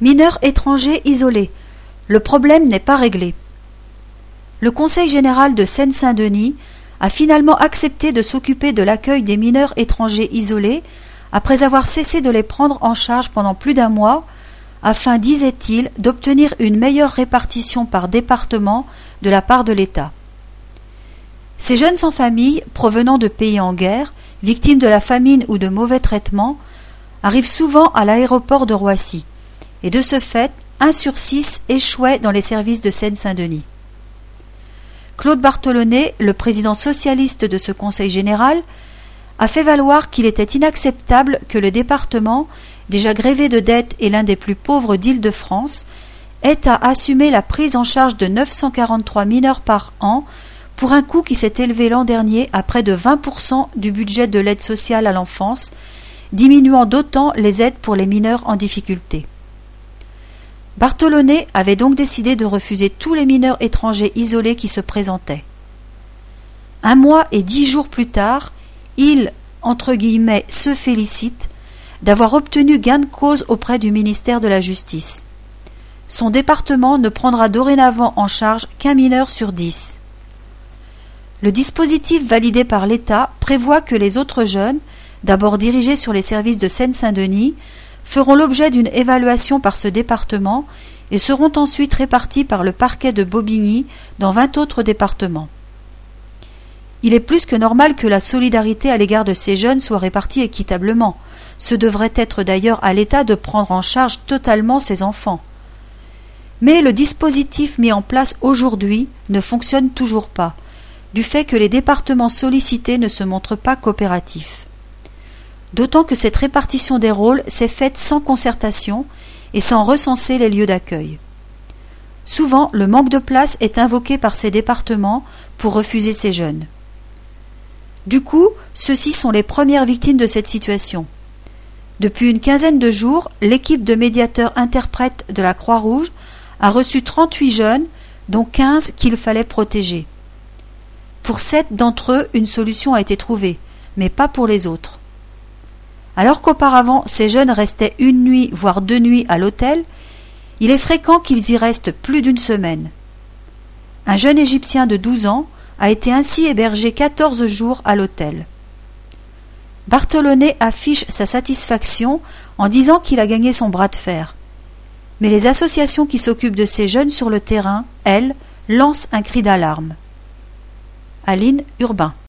Mineurs étrangers isolés. Le problème n'est pas réglé. Le Conseil général de Seine-Saint-Denis a finalement accepté de s'occuper de l'accueil des mineurs étrangers isolés après avoir cessé de les prendre en charge pendant plus d'un mois afin, disait-il, d'obtenir une meilleure répartition par département de la part de l'État. Ces jeunes sans famille, provenant de pays en guerre, victimes de la famine ou de mauvais traitements, arrivent souvent à l'aéroport de Roissy, et de ce fait, 1 sur 6 échouait dans les services de Seine-Saint-Denis. Claude Bartholonnet, le président socialiste de ce conseil général, a fait valoir qu'il était inacceptable que le département, déjà grévé de dettes et l'un des plus pauvres d'Île-de-France, ait à assumer la prise en charge de 943 mineurs par an pour un coût qui s'est élevé l'an dernier à près de 20% du budget de l'aide sociale à l'enfance, diminuant d'autant les aides pour les mineurs en difficulté. Bartholonnet avait donc décidé de refuser tous les mineurs étrangers isolés qui se présentaient. 1 mois et 10 jours plus tard, il, entre guillemets, se félicite d'avoir obtenu gain de cause auprès du ministère de la Justice. Son département ne prendra dorénavant en charge qu'1 mineur sur 10. Le dispositif validé par l'État prévoit que les autres jeunes, d'abord dirigés sur les services de Seine-Saint-Denis, feront l'objet d'une évaluation par ce département et seront ensuite répartis par le parquet de Bobigny dans 20 autres départements. Il est plus que normal que la solidarité à l'égard de ces jeunes soit répartie équitablement. Ce devrait être d'ailleurs à l'État de prendre en charge totalement ces enfants. Mais le dispositif mis en place aujourd'hui ne fonctionne toujours pas, du fait que les départements sollicités ne se montrent pas coopératifs. D'autant que cette répartition des rôles s'est faite sans concertation et sans recenser les lieux d'accueil. Souvent, le manque de place est invoqué par ces départements pour refuser ces jeunes. Du coup, ceux-ci sont les premières victimes de cette situation. Depuis une quinzaine de jours, l'équipe de médiateurs interprètes de la Croix-Rouge a reçu 38 jeunes, dont 15 qu'il fallait protéger. Pour 7 d'entre eux, une solution a été trouvée, mais pas pour les autres. Alors qu'auparavant, ces jeunes restaient 1 nuit, voire 2 nuits à l'hôtel, il est fréquent qu'ils y restent plus d'1 semaine. Un jeune Égyptien de 12 ans a été ainsi hébergé 14 jours à l'hôtel. Bartholonnet affiche sa satisfaction en disant qu'il a gagné son bras de fer. Mais les associations qui s'occupent de ces jeunes sur le terrain, elles, lancent un cri d'alarme. Aline Urbain.